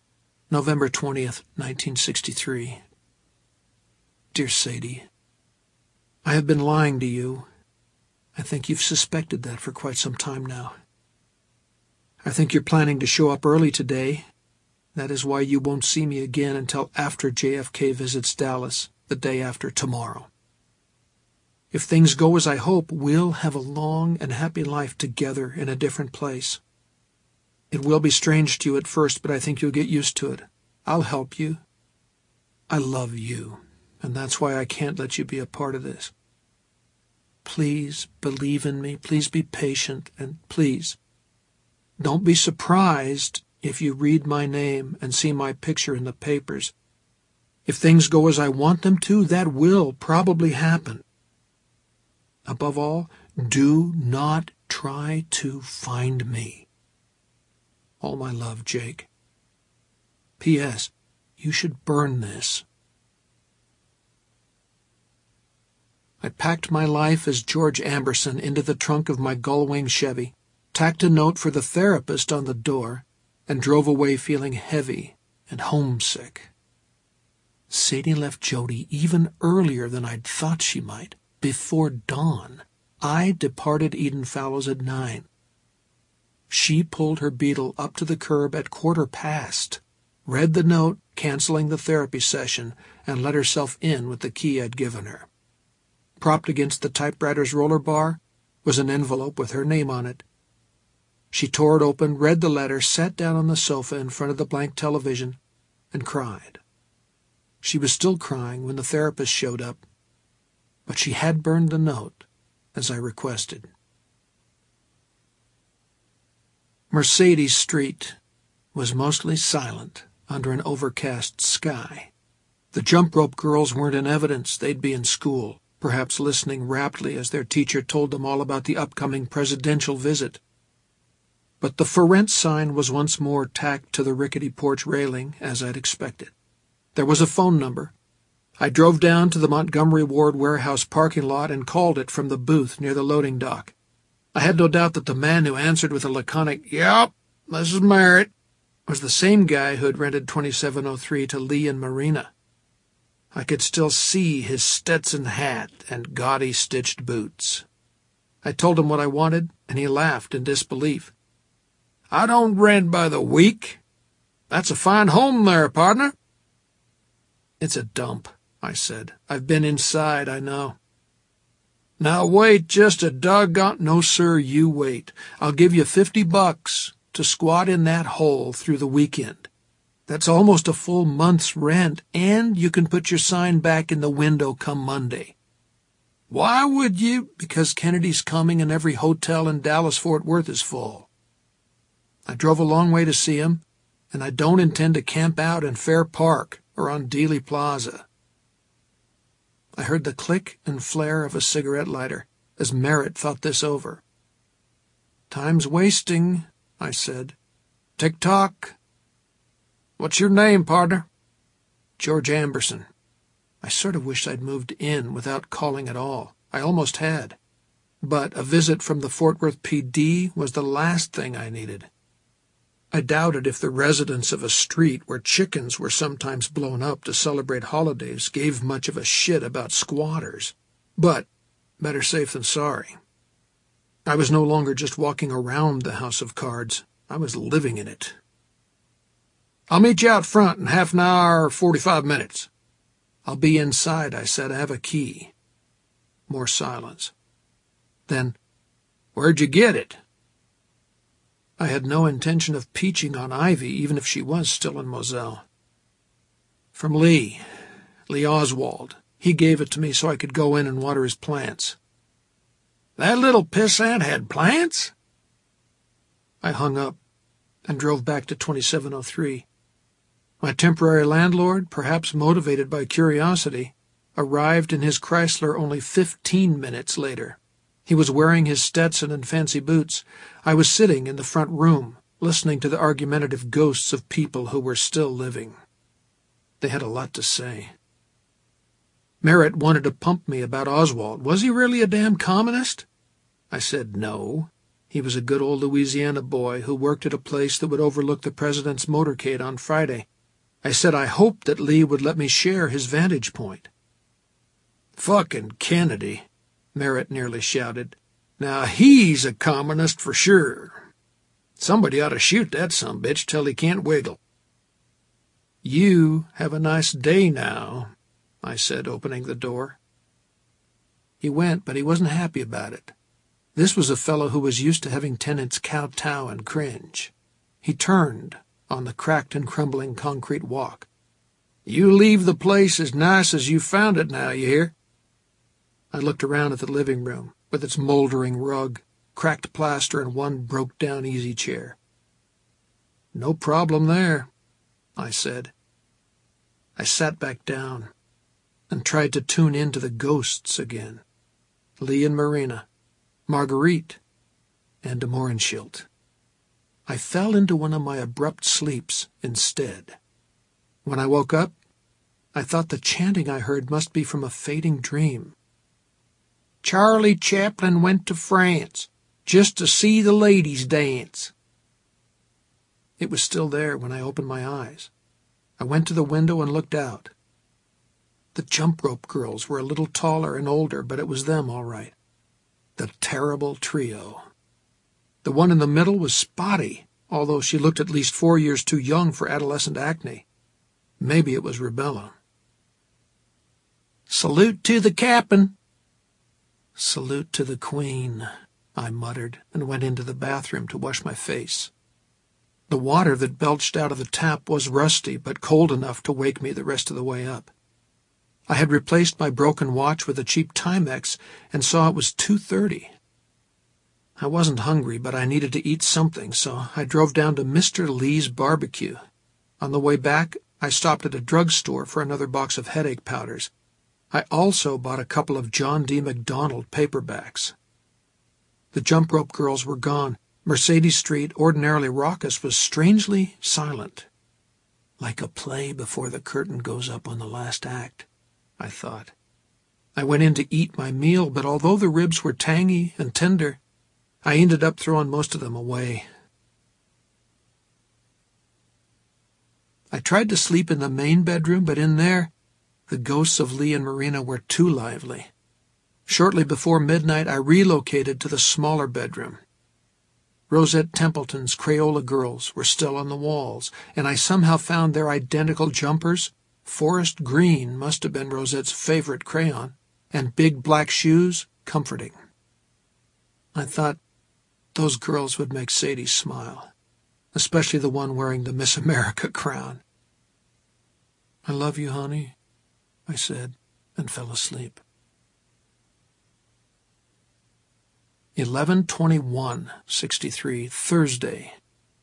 [SPEAKER 1] November 20th, 1963. Dear Sadie, I have been lying to you. I think you've suspected that for quite some time now. I think you're planning to show up early today. That is why you won't see me again until after JFK visits Dallas, the day after tomorrow. If things go as I hope, we'll have a long and happy life together in a different place. It will be strange to you at first, but I think you'll get used to it. I'll help you. I love you, and that's why I can't let you be a part of this. Please believe in me. Please be patient, and please don't be surprised if you read my name and see my picture in the papers. If things go as I want them to, that will probably happen. Above all, do not try to find me. All my love, Jake. P.S. You should burn this. I packed my life as George Amberson into the trunk of my gull-wing Chevy, tacked a note for the therapist on the door, and drove away feeling heavy and homesick. Sadie left Jody even earlier than I'd thought she might, before dawn. I departed Eden Fallows at 9. She pulled her Beetle up to the curb at 1:15, read the note canceling the therapy session, and let herself in with the key I'd given her. Propped against the typewriter's roller bar was an envelope with her name on it. She tore it open, read the letter, sat down on the sofa in front of the blank television, and cried. She was still crying when the therapist showed up, but she had burned the note, as I requested. Mercedes Street was mostly silent under an overcast sky. The jump rope girls weren't in evidence. They'd be in school, perhaps listening raptly as their teacher told them all about the upcoming presidential visit. But the for rent sign was once more tacked to the rickety porch railing, as I'd expected. There was a phone number. I drove down to the Montgomery Ward warehouse parking lot and called it from the booth near the loading dock. I had no doubt that the man who answered with a laconic, "Yep, this is Merritt," was the same guy who had rented 2703 to Lee and Marina. I could still see his Stetson hat and gaudy stitched boots. I told him what I wanted, and he laughed in disbelief. "I don't rent by the week. That's a fine home there, partner." "It's a dump," I said. "I've been inside, I know." "Now wait just a doggone—" "No, sir, you wait. I'll give you $50 to squat in that hole through the weekend. That's almost a full month's rent, and you can put your sign back in the window come Monday." "Why would you—" "Because Kennedy's coming and every hotel in Dallas-Fort Worth is full. I drove a long way to see him, and I don't intend to camp out in Fair Park or on Dealey Plaza." I heard the click and flare of a cigarette lighter as Merritt thought this over. "Time's wasting," I said. "Tick-tock. What's your name, partner?" "George Amberson." I sort of wished I'd moved in without calling at all. I almost had. But a visit from the Fort Worth PD was the last thing I needed. I doubted if the residents of a street where chickens were sometimes blown up to celebrate holidays gave much of a shit about squatters. But better safe than sorry. I was no longer just walking around the House of Cards. I was living in it. "I'll meet you out front in half an hour or 45 minutes. "I'll be inside," I said. "I have a key." More silence. Then, "Where'd you get it?" I had no intention of peaching on Ivy, even if she was still in Moselle. "From Lee Oswald. He gave it to me so I could go in and water his plants." "That little pissant had plants?" I hung up and drove back to 2703. My temporary landlord, perhaps motivated by curiosity, arrived in his Chrysler only 15 minutes later. He was wearing his Stetson and fancy boots. I was sitting in the front room, listening to the argumentative ghosts of people who were still living. They had a lot to say. Merritt wanted to pump me about Oswald. Was he really a damn communist? I said no. He was a good old Louisiana boy who worked at a place that would overlook the president's motorcade on Friday. I said I hoped that Lee would let me share his vantage point. "Fucking Kennedy," Merritt nearly shouted. "Now he's a communist for sure. Somebody ought to shoot that sumbitch till he can't wiggle." "You have a nice day now," I said, opening the door. He went, but he wasn't happy about it. This was a fellow who was used to having tenants kowtow and cringe. He turned on the cracked and crumbling concrete walk. "You leave the place as nice as you found it now, you hear?" I looked around at the living room, with its moldering rug, cracked plaster, and one broke-down easy chair. "No problem there," I said. I sat back down and tried to tune into the ghosts again. Lee and Marina, Marguerite, and de Mohrenschildt. I fell into one of my abrupt sleeps instead. When I woke up, I thought the chanting I heard must be from a fading dream. "Charlie Chaplin went to France just to see the ladies dance." It was still there when I opened my eyes. I went to the window and looked out. The jump rope girls were a little taller and older, but it was them all right. The terrible trio. The one in the middle was spotty, although she looked at least 4 years too young for adolescent acne. Maybe it was rubella. "Salute to the cap'n." "Salute to the Queen," I muttered, and went into the bathroom to wash my face. The water that belched out of the tap was rusty, but cold enough to wake me the rest of the way up. I had replaced my broken watch with a cheap Timex and saw it was 2:30. I wasn't hungry, but I needed to eat something, so I drove down to Mr. Lee's Barbecue. On the way back, I stopped at a drugstore for another box of headache powders. I also bought a couple of John D. MacDonald paperbacks. The jump rope girls were gone. Mercedes Street, ordinarily raucous, was strangely silent. Like a play before the curtain goes up on the last act, I thought. I went in to eat my meal, but although the ribs were tangy and tender, I ended up throwing most of them away. I tried to sleep in the main bedroom, but in there, the ghosts of Lee and Marina were too lively. Shortly before midnight, I relocated to the smaller bedroom. Rosette Templeton's Crayola girls were still on the walls, and I somehow found their identical jumpers. Forest green must have been Rosette's favorite crayon, and big black shoes comforting. I thought those girls would make Sadie smile, especially the one wearing the Miss America crown. "I love you, honey," I said, and fell asleep. 11/21/63, Thursday.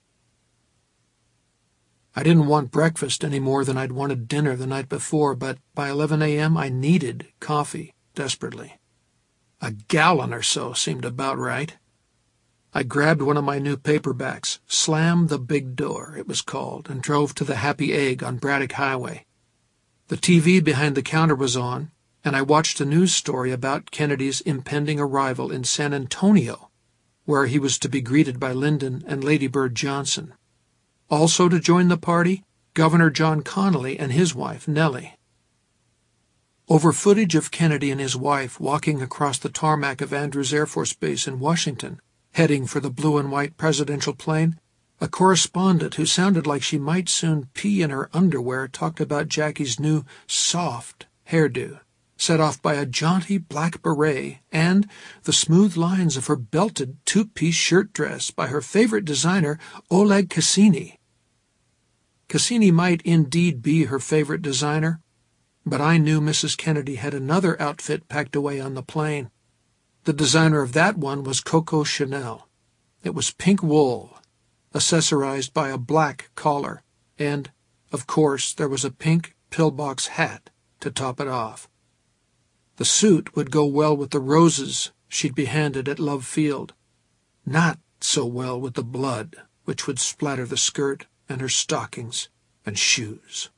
[SPEAKER 1] I didn't want breakfast any more than I'd wanted dinner the night before, but by 11 a.m. I needed coffee desperately. A gallon or so seemed about right. I grabbed one of my new paperbacks, Slam the Big Door, it was called, and drove to the Happy Egg on Braddock Highway. The TV behind the counter was on, and I watched a news story about Kennedy's impending arrival in San Antonio, where he was to be greeted by Lyndon and Lady Bird Johnson. Also to join the party, Governor John Connally and his wife, Nellie. Over footage of Kennedy and his wife walking across the tarmac of Andrews Air Force Base in Washington, heading for the blue and white presidential plane, a correspondent who sounded like she might soon pee in her underwear talked about Jackie's new soft hairdo, set off by a jaunty black beret, and the smooth lines of her belted two-piece shirt dress by her favorite designer, Oleg Cassini. Cassini might indeed be her favorite designer, but I knew Mrs. Kennedy had another outfit packed away on the plane. The designer of that one was Coco Chanel. It was pink wool, accessorized by a black collar, and, of course, there was a pink pillbox hat to top it off. The suit would go well with the roses she'd be handed at Love Field, not so well with the blood which would splatter the skirt and her stockings and shoes.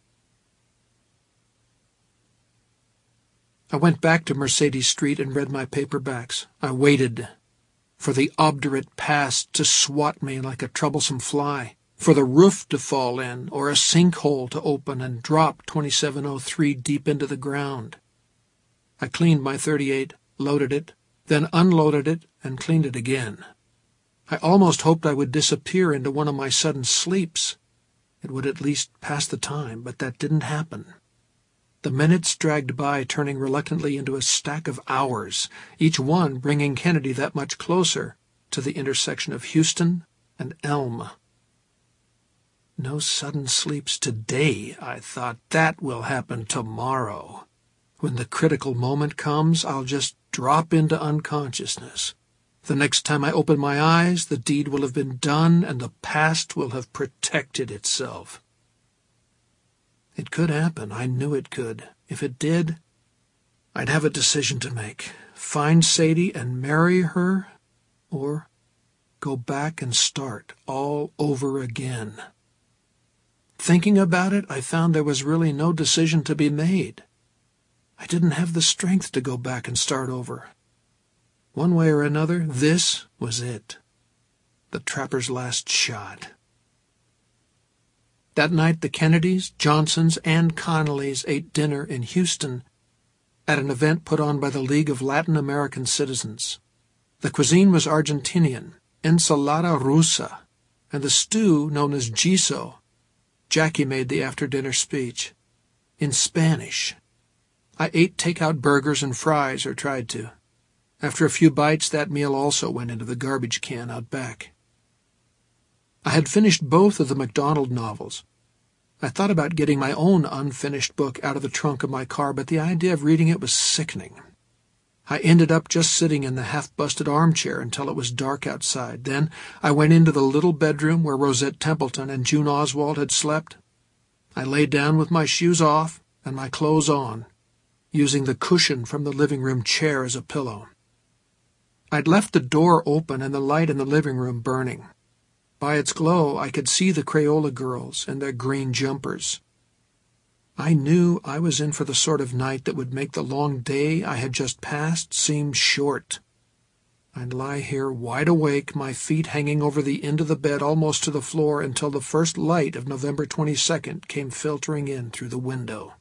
[SPEAKER 1] I went back to Mercedes Street and read my paperbacks. I waited for the obdurate past to swat me like a troublesome fly. for the roof to fall in or a sinkhole to open and drop 2703 deep into the ground. I cleaned my .38, loaded it, then unloaded it and cleaned it again. I almost hoped I would disappear into one of my sudden sleeps. It would at least pass the time, but that didn't happen. The minutes dragged by, turning reluctantly into a stack of hours, each one bringing Kennedy that much closer to the intersection of Houston and Elm. No sudden sleeps today, I thought. That will happen tomorrow. When the critical moment comes, I'll just drop into unconsciousness. The next time I open my eyes, the deed will have been done and the past will have protected itself. It could happen. I knew it could. If it did, I'd have a decision to make. Find Sadie and marry her, or go back and start all over again. Thinking about it, I found there was really no decision to be made. I didn't have the strength to go back and start over. One way or another, this was it. The trapper's last shot. That night the Kennedys, Johnsons, and Connollys ate dinner in Houston at an event put on by the League of Latin American Citizens. The cuisine was Argentinian, ensalada rusa, and the stew, known as guiso, Jackie made the after-dinner speech, in Spanish. I ate take-out burgers and fries, or tried to. After a few bites, that meal also went into the garbage can out back. I had finished both of the MacDonald novels. I thought about getting my own unfinished book out of the trunk of my car, but the idea of reading it was sickening. I ended up just sitting in the half-busted armchair until it was dark outside. Then I went into the little bedroom where Rosette Templeton and June Oswald had slept. I lay down with my shoes off and my clothes on, using the cushion from the living room chair as a pillow. I'd left the door open and the light in the living room burning. By its glow, I could see the Crayola girls and their green jumpers. I knew I was in for the sort of night that would make the long day I had just passed seem short. I'd lie here wide awake, my feet hanging over the end of the bed almost to the floor, until the first light of November 22nd came filtering in through the window.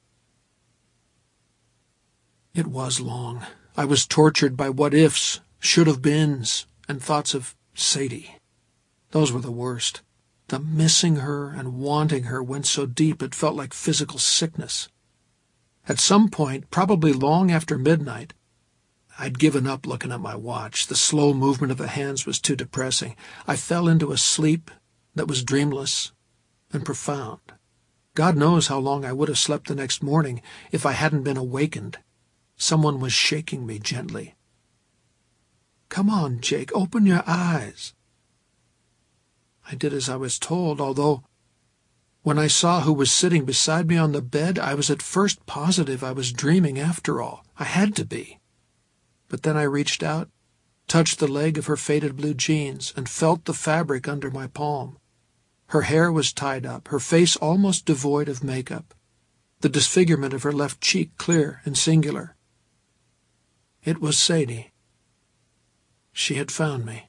[SPEAKER 1] It was long. I was tortured by what-ifs, should-have-beens, and thoughts of Sadie. Those were the worst. The missing her and wanting her went so deep it felt like physical sickness. At some point, probably long after midnight, I'd given up looking at my watch. The slow movement of the hands was too depressing. I fell into a sleep that was dreamless and profound. God knows how long I would have slept the next morning if I hadn't been awakened. Someone was shaking me gently. "Come on, Jake, open your eyes." I did as I was told, although when I saw who was sitting beside me on the bed, I was at first positive I was dreaming after all. I had to be. But then I reached out, touched the leg of her faded blue jeans, and felt the fabric under my palm. Her hair was tied up, her face almost devoid of makeup, the disfigurement of her left cheek clear and singular. It was Sadie. She had found me.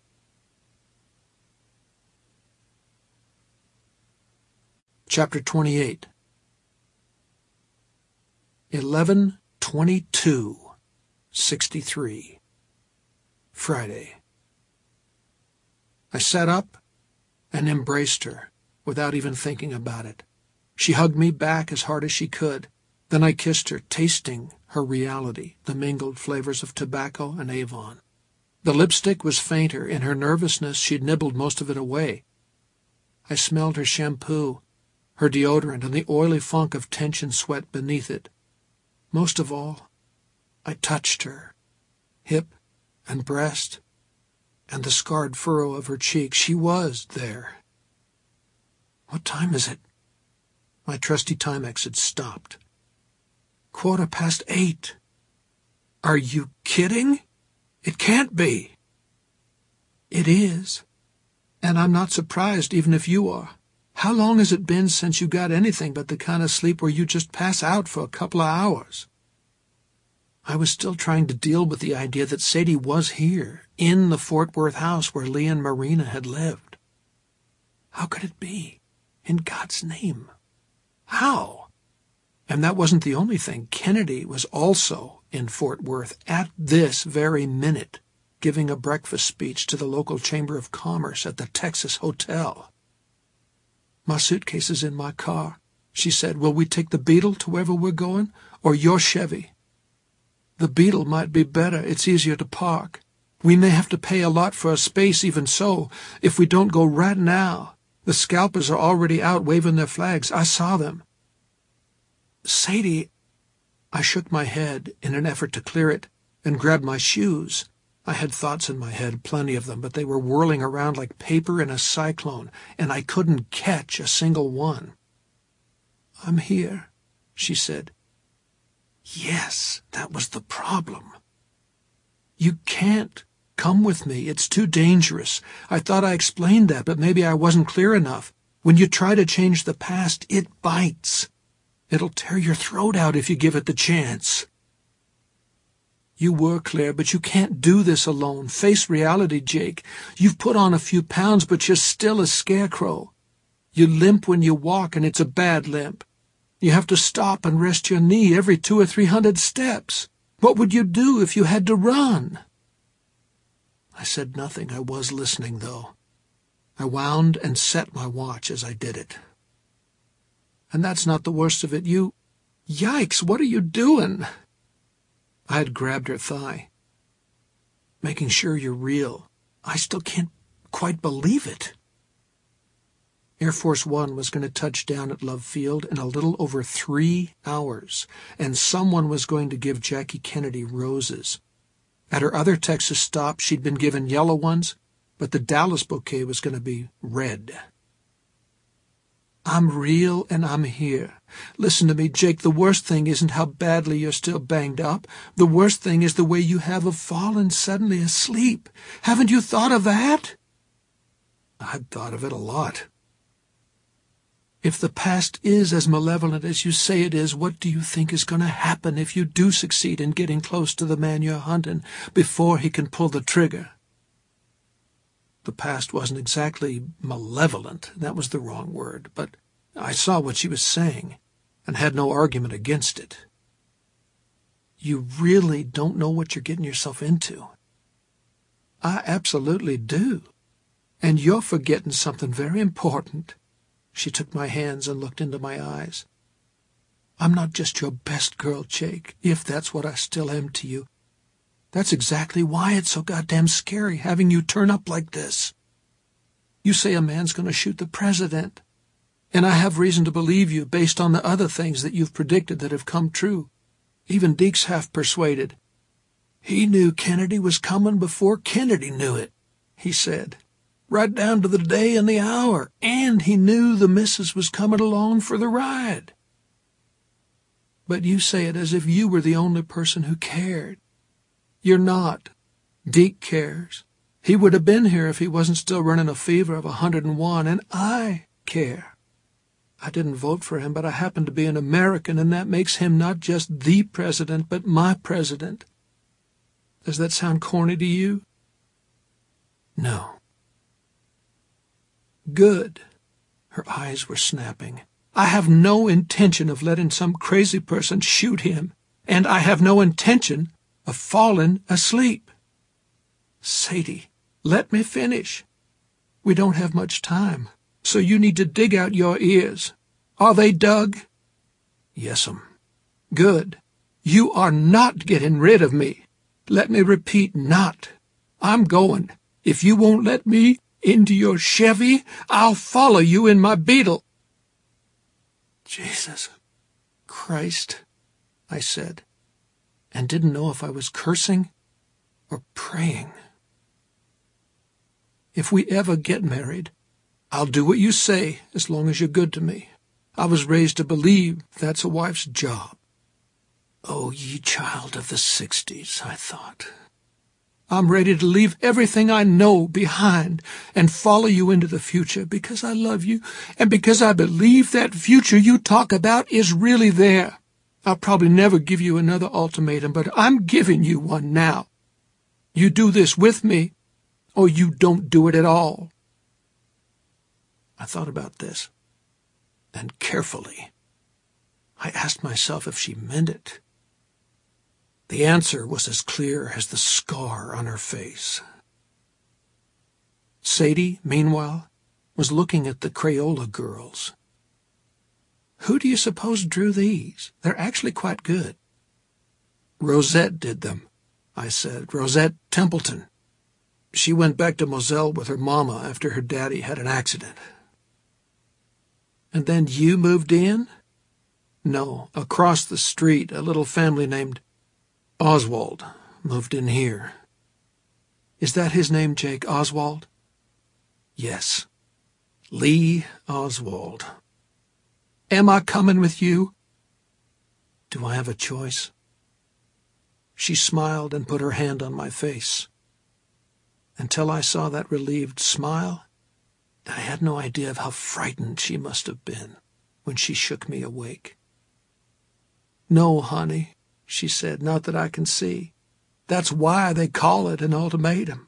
[SPEAKER 1] Chapter 28. 11/22/63. Friday. I sat up and embraced her, without even thinking about it. She hugged me back as hard as she could. Then I kissed her, tasting her reality, the mingled flavors of tobacco and Avon. The lipstick was fainter. In her nervousness, she'd nibbled most of it away. I smelled her shampoo, her deodorant, and the oily funk of tension sweat beneath it. Most of all, I touched her, hip and breast, and the scarred furrow of her cheek. She was there. What time is it? My trusty Timex had stopped. 8:15. Are you kidding? It can't be. It is, and I'm not surprised even if you are. How long has it been since you got anything but the kind of sleep where you just pass out for a couple of hours? I was still trying to deal with the idea that Sadie was here, in the Fort Worth house where Lee and Marina had lived. How could it be? In God's name? How? And that wasn't the only thing. Kennedy was also in Fort Worth at this very minute, giving a breakfast speech to the local Chamber of Commerce at the Texas Hotel. "My suitcase is in my car," she said. "Will we take the Beetle to wherever we're going, or your Chevy?" "The Beetle might be better. It's easier to park. We may have to pay a lot for a space even so, if we don't go right now. The scalpers are already out waving their flags. I saw them." "Sadie," I shook my head in an effort to clear it, and grabbed my shoes. I had thoughts in my head, plenty of them, but they were whirling around like paper in a cyclone, and I couldn't catch a single one. "I'm here," she said. Yes, that was the problem. "You can't come with me. It's too dangerous. I thought I explained that, but maybe I wasn't clear enough. When you try to change the past, it bites. It'll tear your throat out if you give it the chance." "You were clear, but you can't do this alone. Face reality, Jake. You've put on a few pounds, but you're still a scarecrow. You limp when you walk, and it's a bad limp. You have to stop and rest your knee every 200 or 300 steps. What would you do if you had to run?" I said nothing. I was listening, though. I wound and set my watch as I did it. "And that's not the worst of it. Yikes, what are you doing?" I had grabbed her thigh. "Making sure you're real. I still can't quite believe it." Air Force One was going to touch down at Love Field in a little over 3 hours, and someone was going to give Jackie Kennedy roses. At her other Texas stop, she'd been given yellow ones, but the Dallas bouquet was going to be red. "I'm real, and I'm here. Listen to me, Jake. The worst thing isn't how badly you're still banged up. The worst thing is the way you have of fallen suddenly asleep. Haven't you thought of that?" I'd thought of it a lot. "If the past is as malevolent as you say it is, what do you think is going to happen if you do succeed in getting close to the man you're hunting before he can pull the trigger?" The past wasn't exactly malevolent. That was the wrong word, but I saw what she was saying and had no argument against it. "You really don't know what you're getting yourself into." "I absolutely do. And you're forgetting something very important." She took my hands and looked into my eyes. "I'm not just your best girl, Jake, if that's what I still am to you. That's exactly why it's so goddamn scary having you turn up like this. You say a man's going to shoot the president, and I have reason to believe you based on the other things that you've predicted that have come true. Even Deke's half persuaded. He knew Kennedy was coming before Kennedy knew it, he said, right down to the day and the hour, and he knew the missus was coming along for the ride. But you say it as if you were the only person who cared. You're not. Deke cares. He would have been here if he wasn't still running a fever of 101, and I care. I didn't vote for him, but I happen to be an American, and that makes him not just the president, but my president. Does that sound corny to you? No. Good. Her eyes were snapping. I have no intention of letting some crazy person shoot him, and I have no intention of falling asleep. Sadie, let me finish. We don't have much time, so you need to dig out your ears. Are they dug? Yes'm. Good. You are not getting rid of me. Let me repeat, not. I'm going. If you won't let me into your Chevy, I'll follow you in my Beetle. Jesus Christ, I said, and didn't know if I was cursing or praying. If we ever get married, I'll do what you say as long as you're good to me. I was raised to believe that's a wife's job. Oh, ye child of the 60s, I thought. I'm ready to leave everything I know behind and follow you into the future because I love you and because I believe that future you talk about is really there. I'll probably never give you another ultimatum, but I'm giving you one now. You do this with me, or you don't do it at all. I thought about this. and carefully. I asked myself if she meant it. The answer was as clear as the scar on her face. Sadie, meanwhile, was looking at the Crayola girls. "Who do you suppose drew these? They're actually quite good." "Rosette did them," I said. "Rosette Templeton. She went back to Moselle with her mama after her daddy had an accident." "And then you moved in?" "No, across the street, a little family named Oswald moved in here." "Is that his name, Jake? Oswald?" "Yes. Lee Oswald." "Am I coming with you?" "Do I have a choice?" She smiled and put her hand on my face. Until I saw that relieved smile, I had no idea of how frightened she must have been when she shook me awake. "No, honey," she said, "not that I can see. That's why they call it an ultimatum."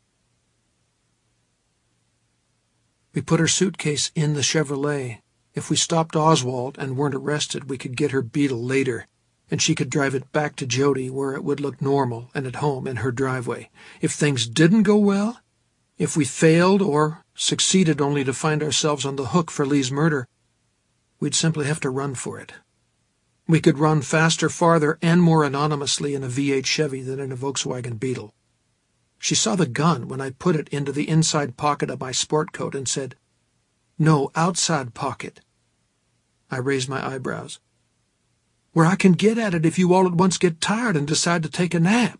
[SPEAKER 1] We put her suitcase in the Chevrolet. If we stopped Oswald and weren't arrested, we could get her Beetle later, and she could drive it back to Jody where it would look normal and at home in her driveway. If things didn't go well, if we failed or succeeded only to find ourselves on the hook for Lee's murder, we'd simply have to run for it. We could run faster, farther, and more anonymously in a V8 Chevy than in a Volkswagen Beetle. She saw the gun when I put it into the inside pocket of my sport coat and said, "No, outside pocket." I raised my eyebrows. "Where I can get at it if you all at once get tired and decide to take a nap."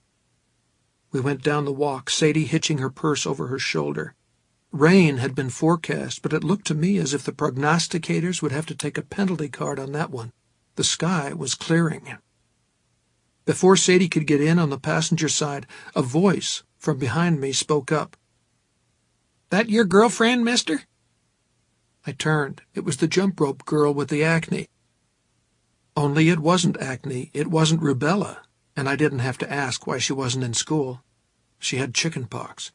[SPEAKER 1] We went down the walk, Sadie hitching her purse over her shoulder. Rain had been forecast, but it looked to me as if the prognosticators would have to take a penalty card on that one. The sky was clearing. Before Sadie could get in on the passenger side, a voice from behind me spoke up. "That your girlfriend, mister?" I turned. It was the jump rope girl with the acne. Only it wasn't acne, it wasn't rubella, and I didn't have to ask why she wasn't in school. She had chicken pox.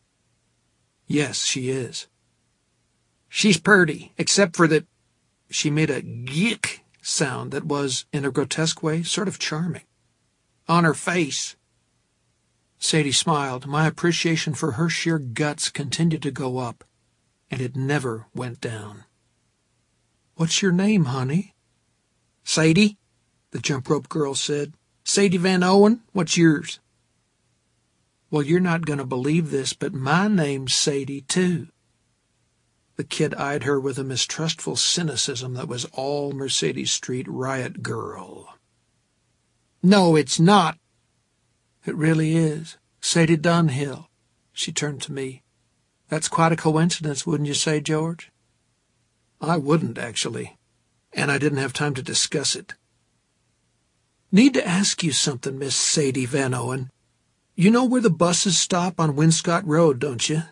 [SPEAKER 1] "Yes, she is." "She's purty, except for that—" She made a geek sound that was, in a grotesque way, sort of charming. "On her face." Sadie smiled. My appreciation for her sheer guts continued to go up, and it never went down. "What's your name, honey?" "Sadie," the jump rope girl said. "Sadie Van Owen, what's yours?" "Well, you're not going to believe this, but my name's Sadie, too." The kid eyed her with a mistrustful cynicism that was all Mercedes Street riot girl. "No, it's not." "It really is. Sadie Dunhill." She turned to me. "That's quite a coincidence, wouldn't you say, George?" I wouldn't, actually, and I didn't have time to discuss it. "Need to ask you something, Miss Sadie Van Owen. You know where the buses stop on Winscott Road, don't you?"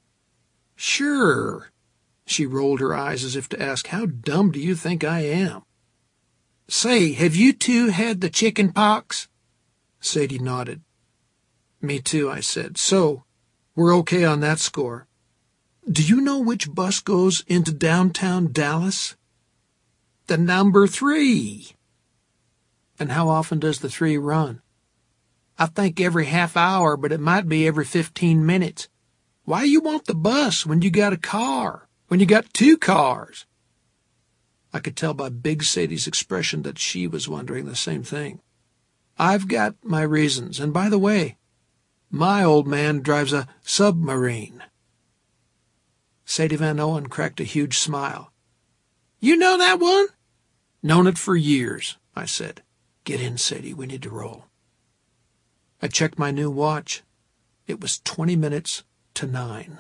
[SPEAKER 1] "Sure." She rolled her eyes as if to ask, "How dumb do you think I am?" "Say, have you two had the chicken pox?" Sadie nodded. "Me too," I said. "So, we're okay on that score. Do you know which bus goes into downtown Dallas?" "The number 3. "And how often does the 3 run?" "I think every half hour, but it might be every 15 minutes. Why you want the bus when you got a car? When you got 2 cars? I could tell by Big Sadie's expression that she was wondering the same thing. "I've got my reasons, and by the way, my old man drives a submarine." Sadie Van Owen cracked a huge smile. "You know that one?" "Known it for years," I said. "Get in, Sadie, we need to roll." I checked my new watch. It was 20 minutes to 9.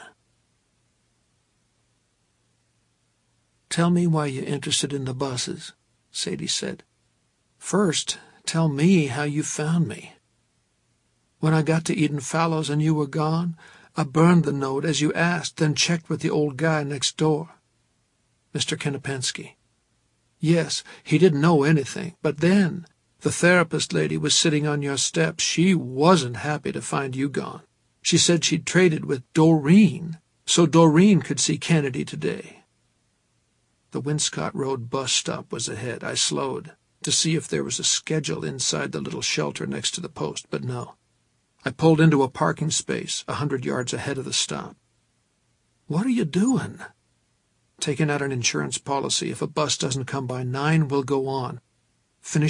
[SPEAKER 1] "Tell me why you're interested in the buses," Sadie said. "First, tell me how you found me. When I got to Eden Fallows and you were gone, I burned the note as you asked, then checked with the old guy next door. Mr. Kennepenski. Yes, he didn't know anything, but then the therapist lady was sitting on your steps. She wasn't happy to find you gone. She said she'd traded with Doreen, so Doreen could see Kennedy today. The Winscott Road bus stop was ahead. I slowed to see if there was a schedule inside the little shelter next to the post, but no. I pulled into a parking space 100 yards ahead of the stop. "What are you doing?" "Taking out an insurance policy. If a bus doesn't come by 9, we'll go on. Finish